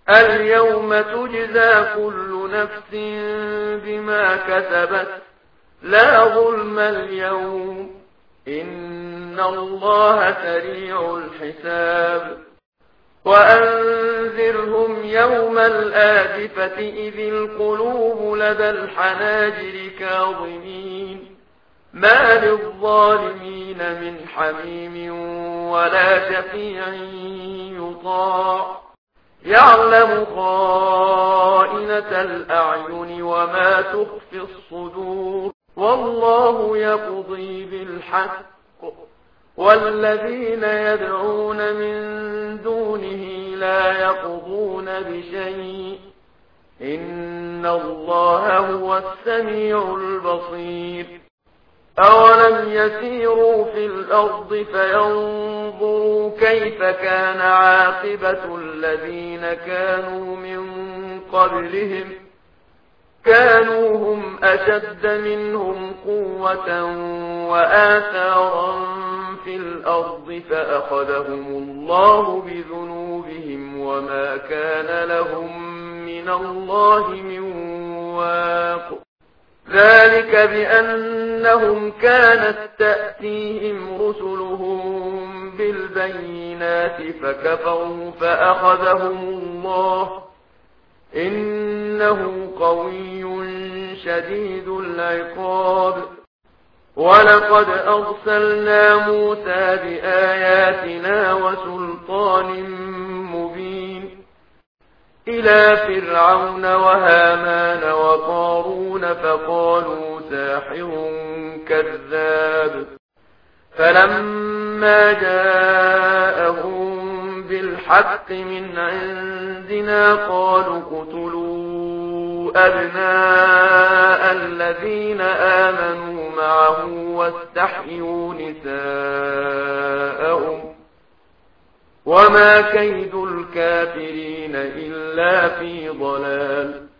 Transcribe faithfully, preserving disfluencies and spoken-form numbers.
اليوم تجزى كل نفس بما كسبت لا ظلم اليوم إن الله سريع الحساب وأنذرهم يوم الآزفة إذ القلوب لدى الحناجر كاظمين ما للظالمين من حميم ولا شفيع يطاع يعلم خائنة الأعين وما تخفي الصدور والله يقضي بالحق والذين يدعون من دونه لا يقضون بشيء إن الله هو السميع البصير أولم يسيروا في الأرض فينظروا كيف كان عاقبة الذين كانوا من قبلهم كانوا هم أشد منهم قوة وآثارا في الأرض فأخذهم الله بذنوبهم وما كان لهم من الله من واق ذلك بأنهم كانت تأتيهم رسلهم بالبينات فكفروا فأخذهم الله إنه قوي شديد العقاب ولقد أرسلنا موسى بآياتنا وسلطان مبين إلى فرعون وهامان وقارون فقالوا ساحر كذاب فلما جاءهم بالحق من عندنا قالوا اقتلوا أبناء الذين آمنوا معه واستحيوا نساءهم وما كيد الكافرين إلا في ضلال